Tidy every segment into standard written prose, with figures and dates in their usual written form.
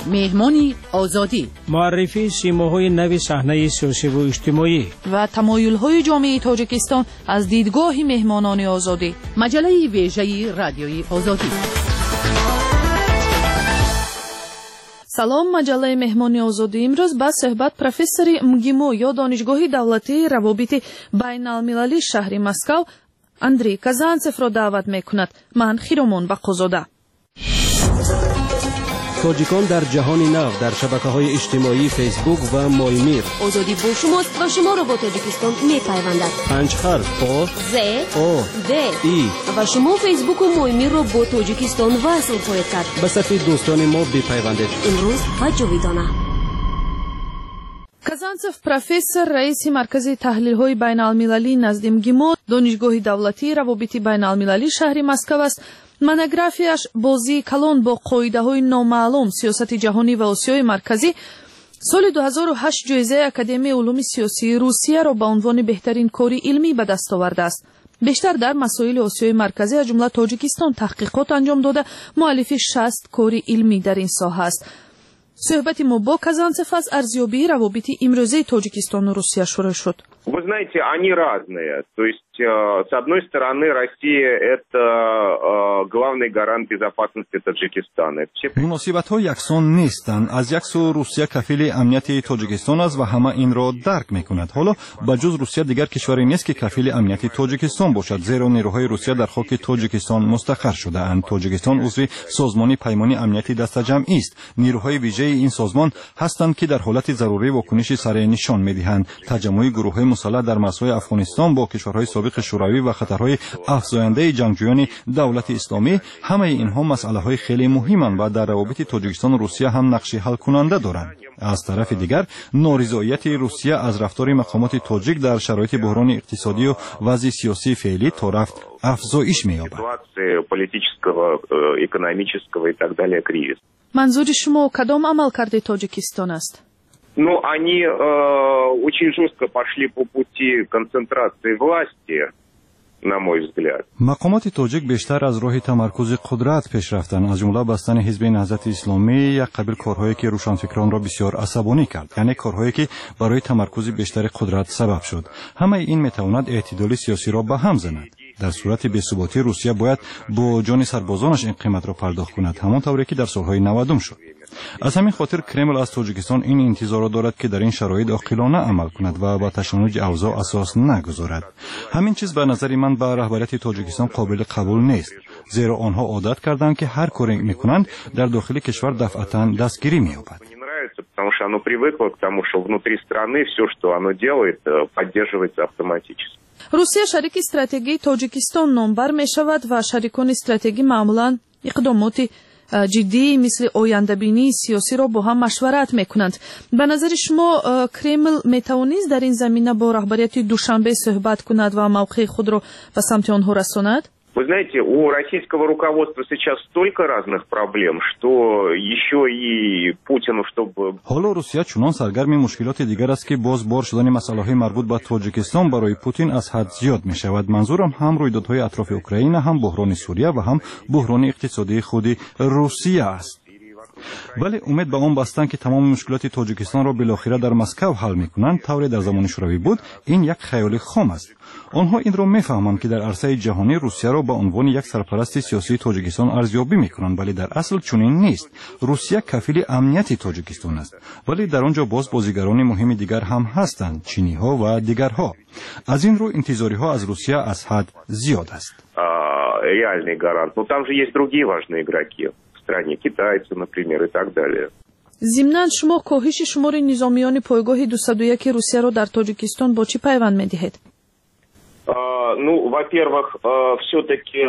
مهمانی آزادی، معرفی سیماهای نو صحنه سیاسی و اجتماعی و تمایل‌های جامعه تاجیکستان از دیدگاه مهمانان آزادی. مجله ویژه رادیوی آزادی. سلام، مجله مهمانی آزادی امروز با صحبت پروفسور مگیمو یا دانشگاه دولتی روابط بین المللی شهر مسکو اندری казанцев را دعوت میکند. من خیرمون بقوزاده. تاجیکان در جهان نو در شبکه‌های اجتماعی فیسبوک و مایمیر. آزادی با شماست و شما را با تاجیکستان میپیوندد. 5 حرف آ ز آ د ای و شما فیسبوک و مایمیر را با تاجیکستان وصل خواهید کرد. به صفحه دوستان ما بپیوندید. امروز و جاویدانه. казанцев профессор, раиси маркази таҳлилҳои байналмилалӣ назди МГИМО, донишгоҳи давлатии равобити байналмилалӣ шаҳри Москав аст. монографияш бозии калон бо қоидаҳои номаълум, сиёсати ҷаҳонӣ ва осиёи марказӣ соли 2008 ҷоизаи Академияи улуми сиёсии Русияро ба унвони беҳтарин кори илмӣ ба даст овардааст. бештар дар масоили осиёи марказӣ аз ҷумла Тоҷикистон таҳқиқот анҷом дода муаллифи 60 кори илмӣ дар ин соҳа аст. صحبت ما با казанцев از ارزیابی روابط امروزی تاجیکستان و روسیه شروع شد. Вы знаете, они разные. То есть, с одной стороны, Россия – это главный гарант безопасности Таджикистана. مناسبت‌ها یکسان نیستند. از یک سو روسیه کفیل امنیت تاجیکستان است و همه این را درک می‌کند. حالا بجز روسیه دیگر کشوری نیست که کفیل امنیت تاجیکستان باشد، زیرا نیروهای روسیه در خاک تاجیکستان مستقر شده‌اند. تاجیکستان عضو سازمان پیمانی امنیتی دسته‌جمعی است. نیروهای ویژه این سازمان هستند که در حالت ضروری واکنش سریع نشان می‌دهند. تجمع گروه‌های مسلح در مرزهای افغانستان با کشورهای سابق شوروی و خطرهای افزاینده جنگجویان دولت اسلامی، همه اینها مسئله‌های خیلی مهمند و در روابط تاجیکستان و روسیه هم نقش حل کننده دارند. از طرف دیگر نارضایتی روسیه از رفتار مقامات تاجیک در شرایط بحران اقتصادی و وضع سیاسی فعلی تا رفت افزایش می‌یابد. منظور شما کدام عملکرد تاجیکستان است؟ Ну, они очень жестко пошли по пути концентрации власти, на мой взгляд. مقامات تاجیک بیشتر از راه تمرکز قدرت پیش رفتند، از جمله بستن حزب نهضت اسلامی، یک قبیل کارهایی که روشنفکران را بسیار عصبانی کرد، یعنی کارهایی که برای تمرکز بیشتر قدرت سبب شد. همه این میتواند اعتدال سیاسی را به هم زند. در صورت بی‌ثباتی روسیه باید با جان سربازانش این قیمت را پرداخت کند، همانطوری که در سالهای 90 شد. از همین خاطر کرمل از تاجیکستان این انتظار را دارد که در این شرایط عاقلانه عمل کند و با تشنج اوضاع اساس نگذارد. همین چیز به نظر من به رهبریت تاجیکستان قابل قبول نیست، زیرا آنها عادت کردند که هر کاری میکنند در داخل کشور دفعتاً دستگیری می‌یابد. Потому что оно привыкло к тому, что внутри страны все, что оно делает, поддерживается автоматически. روسیه شریک استراتژی تاجیکستان نامبر می شود و شریکان استراتژی معمولاً اقدامات جدی مثل آینده‌بینی سیاسی را با هم مشورت میکنند. به نظر شما کرمل میتوانست در این زمینه با رهبریت دوشنبه صحبت کند و موقع خود را به سمت آنها رساند؟ Вы знаете, у российского руководства сейчас столько разных проблем, что еще и Путину, чтобы... حالا روسیه چنان سرگرم مشکلات دیگر است که باز بار شدن مسائل مربوط به تاجیکستان برای پوتین از حد زیاد می شود. منظورم هم رویدادهای اطراف اوکراین، هم بحران سوریه و هم بحران اقتصادی خود روسیه است. ولی امید به آن بستند که تمام مشکلات تاجیکستان را بالاخره در مسکو حل می‌کنند، طوری در زمان شوروی بود. این یک خیال خام است. آنها این را می‌فهمند که در عرصه جهانی روسیه را به عنوان یک سرپرست سیاسی تاجیکستان ارزیابی می‌کنند، ولی در اصل چنین نیست. روسیه کفیل امنیت تاجیکستان است، ولی در آنجا باز بازیگران مهم دیگر هم هستند، چینی‌ها و دیگرها. از این رو انتظاری‌ها از روسیه از حد زیاد است. Реальный гарант. Но там же есть другие важные игроки. китайцы, например, и так далее. ضمناً شما کاهش شمار نظامیان پایگاه 201 روسیه را در تاجیکستان با چی پیوند می‌دهید؟ Ну, во-первых, все-таки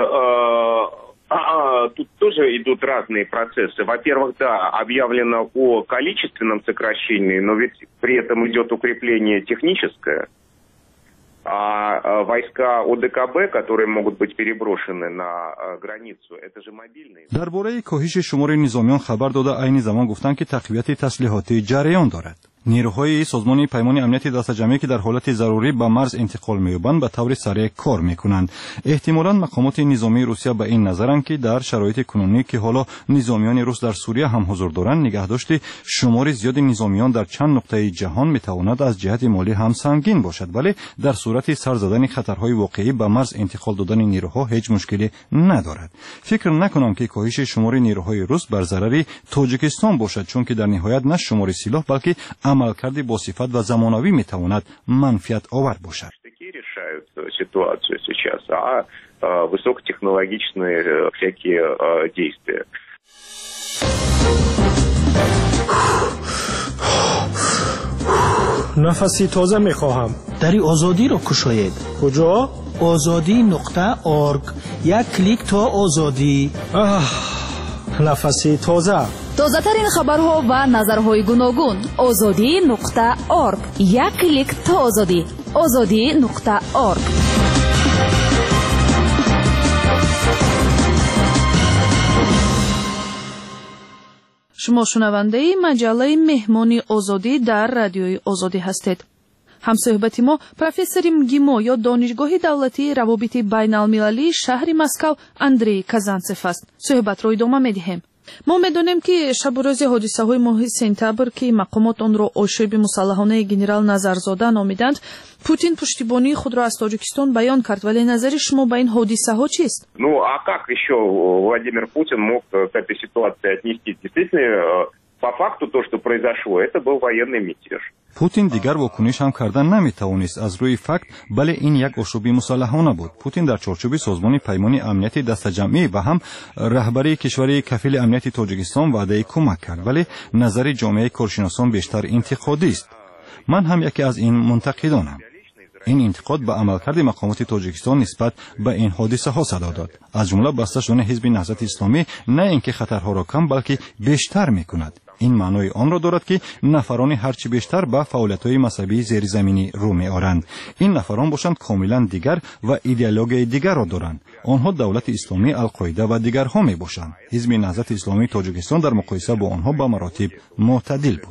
тут тоже идут разные процессы. Во-первых, да, объявлено о количественном сокращении, но ведь при этом идет укрепление техническое. А войска ОДКБ, которые могут быть переброшены на границу, это же мобильные. درباره کاهش شمار نظامیان خبر داده، عین زمان گفتند که تقویت تسلیحاتی جریان دارد. نیروهای سازمان پیمان امنیت دسته‌جمعی که در حالت ضروری به مرز انتقال می‌یابند به طور سریع کار می‌کنند. احتمالاً مقامات نظامی روسیه به این نظرند که در شرایط کنونی که حالا نظامیان روس در سوریه هم حضور دارند، نگهداشت شمار زیاد نظامیان در چند نقطه جهان می‌تواند از جهت مالی هم سنگین باشد، ولی در صورت سر زدن خطرهای واقعی به مرز انتقال دادن نیروها هیچ مشکلی ندارد. فکر نکنم که کاهش شمار نیروهای روس بر ضرر تاجیکستان باشد، چون که در نهایت نه شمار سلاح بلکه عملکرد با صفت و زمانوی میتواند منفعت آور باشد. Ситуацию сейчас, высокотехнологичные всякие действия. نفسی تازه میخواهم. دری آزادی را کشاید. کجا؟ azadi.org. یک کلیک تا آزادی. نفسی تازه. تازه ترین خبرها و نظرهای گوناگون. azadi.org. یک کلیک تا آزادی. azadi.org. شما شنونده مجله مهمانی آزادی در رادیوی آزادی هستید. همصحبت ما پروفسور МГИМО یا دانشگاه دولتی روابط بین المللی شهر مسکو اندری کازانتسف است. صحبت را ادامه می‌دهیم. ما می‌دانیم که شب و روز حادثه‌های ماه سپتامبر که مقامات آن را آشوب مسلحانه گنرال نظرزاده نامیدند، پوتین پشتیبانی خود را از تاجیکستان بیان کرد، ولی نظر شما به این حادثه‌ها چیست؟ Ну, а как еще Владимир Путин мог к этой ситуации отнестись? Действительно, по факту то, что произошло, это был военный мятеж. پوتین دیگر واکنش هم کردن نمیتوانست از روی فکت، بله این یک آشوب مسلحانه بود. پوتین در چارچوب سازمان پیمان امنیت دسته‌جمعی و هم رهبری کشور کفیل امنیت تاجیکستان وعده کمک کرد، ولی نظر جامعه کارشناسان بیشتر انتقادی است. من هم یکی از این منتقدانم. این انتقاد به عملکرد مقامات تاجیکستان نسبت به این حادثه ها صدا داد، از جمله بسته شدن حزب نهضت اسلامی نه اینکه خطرها را کم بلکه بیشتر میکند. این معنای آن را دارد که نفران هرچی بیشتر به فعالیت‌های مذهبی زیرزمینی رو می‌آورند. این نفران باشند کاملا دیگر و ایدئولوژی دیگر را دارند. آنها دولت اسلامی، القاعده و دیگرها میباشند. حزب نهضت اسلامی تاجیکستان در مقایسه با آنها به مراتب معتدل بود.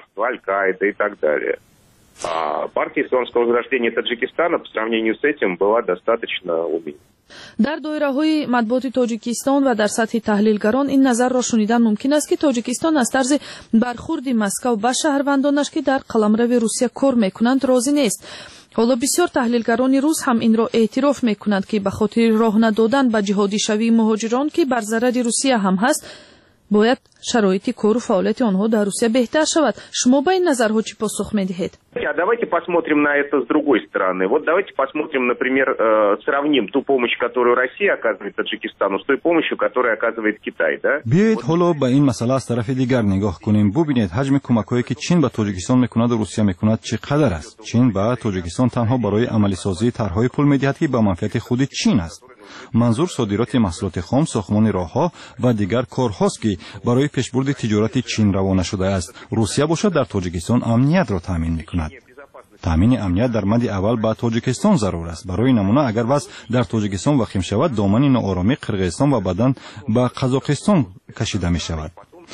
Партия исламского возрождения Таджикистана по сравнению с этим была достаточно умеренной. در دایره‌های مطبوعات تاجیکستان و در سطح تحلیلگران این نظر را شنیدن ممکن است که تاجیکستان از طرز برخورد مسکو به شهروندانش که در قلمرو روسیه کار می‌کنند راضی نیست. حالا بسیار تحلیلگران روس هم این را اعتراف می‌کنند که به خاطر راه ندادن به جهادی شوی مهاجران که بر ضرر روسیه هم هست، باید شرایط کار و فعالیت آنها در روسیه بهتر شود. شما با این نظرها چی پاسخ می‌دهید؟ Давайте посмотрим на это с другой стороны. Вот давайте посмотрим, например, сравним ту помощь, которую Россия оказывает Таджикистану, с той помощью, которую оказывает Китай, да? بیایید حالا به این مسئله از طرف دیگر نگاه کنیم. ببینید حجم کمک‌هایی که چین به تاجیکستان می‌کند و روسیه می‌کند چقدر است. چین به تاجیکستان تنها برای عملی سازی طرح‌های پول می‌دهد که به منفعت خود چین است. منظور صادرات محصولات خام، ساختمان راه‌ها و دیگر کارهاست که برای پیشبرد تجارت چین روانه شده است. روسیه باشد در تاجیکستان امنیت را تامین می‌کند. تامین امنیت در مد اول به تاجیکستان ضرور است. برای نمونه اگر وضع در تاجیکستان وخیم شود، دامن ناآرامی قرقیزستان و بعداً به قزاقستان کشیده می شود.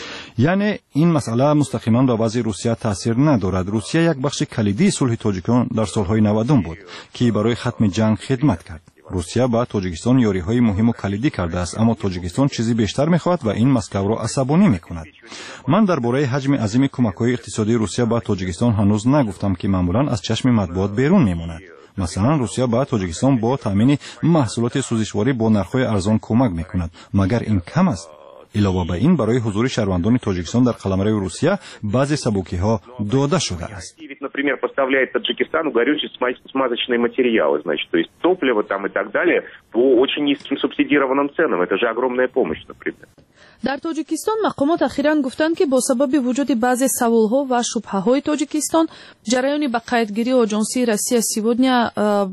یعنی این مسئله مستقیما به وضع روسیه تاثیر ندارد. روسیه یک بخش کلیدی صلح تاجیکستان در سالهای 90 بود که برای ختم جنگ خدمت کرد. روسیه با تاجیکستان یاری‌های مهم و کلیدی کرده است، اما تاجیکستان چیزی بیشتر می‌خواهد و این مسکو را عصبانی می‌کند. من درباره حجم عظیم کمک‌های اقتصادی روسیه با تاجیکستان هنوز نگفتم که معمولاً از چشم مطبوعات بیرون می‌ماند. مثلا روسیه با تاجیکستان با تامین محصولات سوزشواری با نرخ‌های ارزان کمک می‌کند. مگر این کم است؟ علاوه بر این برای حضور شهروندان تاجیکستان در قلمرو روسیه بعضی سبوکی‌ها داده شده است. Например, поставляет Таджикистану горючие смазочные материалы, значит, то есть топливо там и так далее по очень низким субсидированным ценам. Это же огромная помощь, например. در تاجیکستان مقامات اخیراً گفتند که با سبب وجود بعضی سوالها و شبهه‌های تاجیکستان، جریان به قیدگیری آژانسی روسیه سیودنیا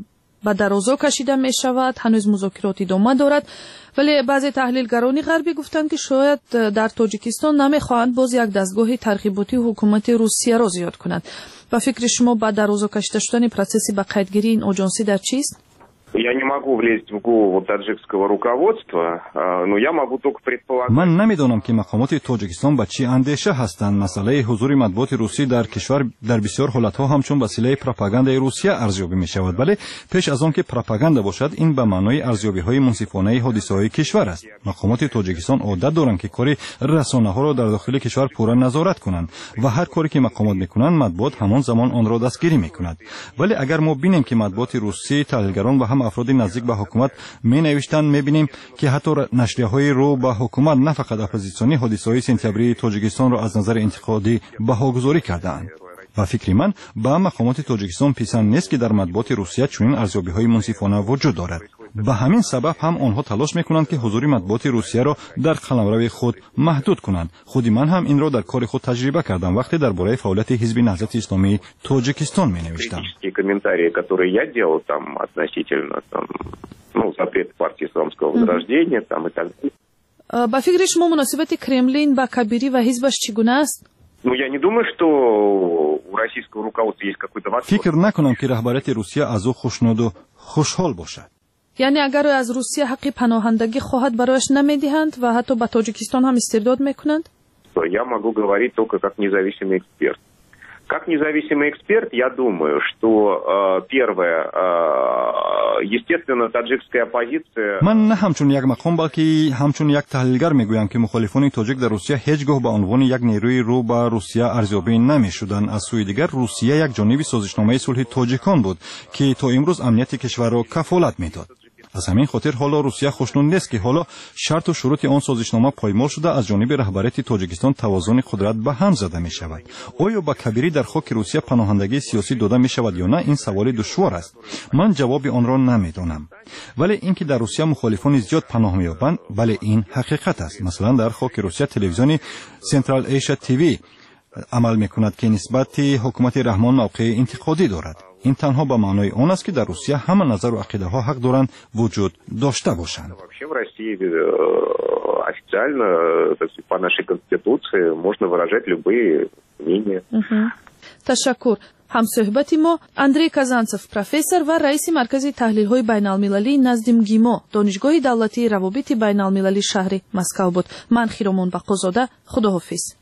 به درازا کشیده می شود. هنوز مذاکرات ادامه دارد، ولی بعضی تحلیلگران غربی گفتند که شاید در تاجیکستان نمیخواهند باز یک دستگاه ترغیباتی حکومت روسیه را زیاد کنند. و فکر شما با درازا کشیده شدن پروسس به قیدگیری این آژانسی در چیست؟ Я не могу влезть в голову таджикского руководства, но я могу только предполагать. من نمیدونم که مقامات تاجیکستان با چی اندیشه هستند. مسئله حضور مطبوعات روسی در کشور در بسیار حالتها همچون وسیله پروپاگاندای روسیه ارزیابی می شود، ولی پیش از آن که پروپاگاندا باشد این به معنای ارزیابی های منصفانه حادثه های کشور است. مقامات تاجیکستان عادت دارند که کار رسانه ها را در داخل کشور پورا نظارت کنند و هر کاری که مقامات میکنند مطبوعات همان زمان آن را دستگیری میکند. ولی اگر ما بینیم که مطبوعات روسی، تحلیلگران و هم افراد نزدیک به حکومت می نوشتند، می بینیم که حتی نشریه‌های رو به حکومت نه فقط اپوزیسیونی حادثه‌های سپتامبری تاجیکستان را از نظر انتقادی بهاگذاری کردند. و فکر من به مقامات تاجیکستان پسند نیست که در مطبوعات روسیه چنین ارزیابی‌های منصفانه وجود دارد. به همین سبب هم آنها تلاش میکنند که حضور مطبوعات روسیه را در قلمرو خود محدود کنند. خود من هم این را در کار خود تجربه کردم وقتی درباره فعالیت حزب نهضت اسلامی تاجیکستان می‌نوشتم. комментарии, которые я делал там относительно запрета партии исламского возрождения там и так далее. با فکر شما مناسبت کرملین با کبیری و حزبش چگونه است؟ Ну, я не думаю, что у российского руководства есть какой-то восторг. فکر نکنم که رهبریت روسیه از او خوشنود و خوشحال باشد. یعنی اگر از روسیه حق پناهندگی خواهد برایش نمیدهند و حتی به تاجیکستان هم استرداد میکنند؟ Я могу говорить только как независимый эксперт. Как независимый эксперт, я думаю, что первое, естественно, таджикская оппозиция... من نه همچون یک مقام بلکه همچون یک تحلیلگر میگویم که مخالفان تاجیک در روسیه هیچگاه به عنوان یک نیروی رو به روسیه ارزیابی نمیشدند. از سوی دیگر روسیه یک جانب سازشنامه صلح تاجیکان بود که تا امروز امنیت کشور را کفالت میداد. از همین خاطر حالا روسیه خوشنود نیست که حالا شرط و شروط آن سازشنامه پایمال شده از جانب رهبریت تاجیکستان توازن قدرت به هم زده می شود. آیا به کبیری در خاک روسیه پناهندگی سیاسی داده می شود یا نه؟ این سوال دشوار است. من جواب آن را نمیدانم. ولی اینکه در روسیه مخالفان زیاد پناه می‌یابند، بله این حقیقت است. مثلا در خاک روسیه تلویزیون سنترال ایشیا تیوی عمل می‌کند که نسبت حکومت رحمان موقع انتقادی دارد. این تنها به معنای آن است که در روسیه همه نظر و عقیده ها حق دارند وجود داشته باشند. Вообще в России официально, по нашей конституции, можно выражать любые мнения. تشکر. همصحبت ما اندری کازانتسوف پروفسور و رئیس مرکز تحلیل های بین المللی نزد مگیمو دانشگاه دولتی روابط بین المللی شهر مسکو بود. من خیرمون بقازاده، خداحافظ.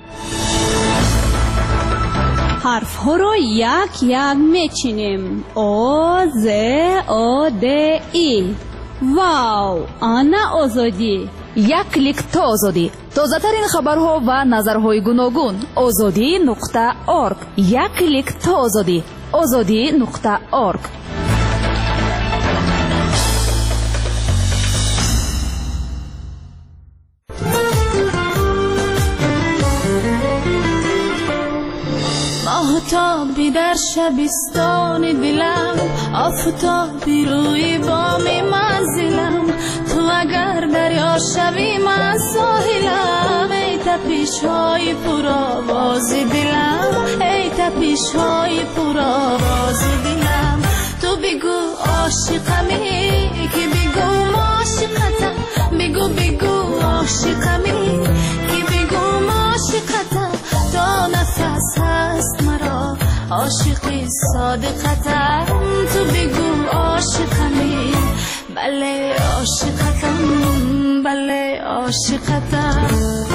حرف ها رو یک یک میچینیم. او ز او د ای. واو، آنا آزادی. یک کلیک تا آزادی. تازه ترین خبرها و نظرهای گوناگون. azadi.org. یک کلیک تا آزادی. azadi.org. آفتابی در شبستان دلم، آفتابی روی بام منزلم، تو اگر دریا شوی من ساحلم. ای تپش های پرآواز دلم، ای تپش های پرآواز دلم. تو بگو عاشقمی که بگو عاشقتم، بگو بگو عاشقمی که بگو عاشقتم. تا نفس هست مرا عاشقی صادقتم. تو بگو عاشقمی، بله عاشقتم، بله عاشقتم.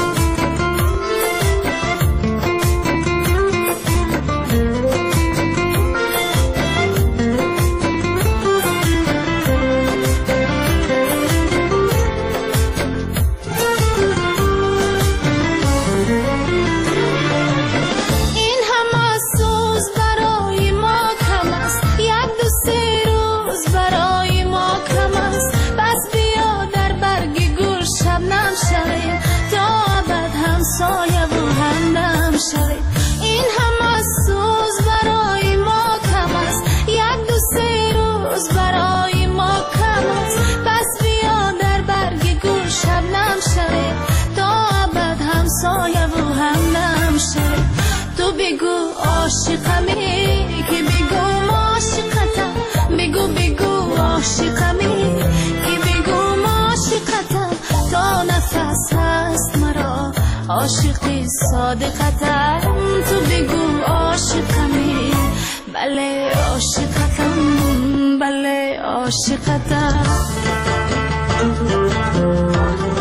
این همه سوز برای ما کم است، یک دو سه روز برای ما کم است. پس بیا در برگ گل شبنم شویم، تا ابد همسایه و همدم شویم. تو بگو عاشقمی که بگو عاشقتم، بگو بگو عاشقمی که بگو عاشقتم. تا نفس هست مرا عاشقی صادقتم. تو بگو عاشقمی، بله عاشقتم، بله عاشقتم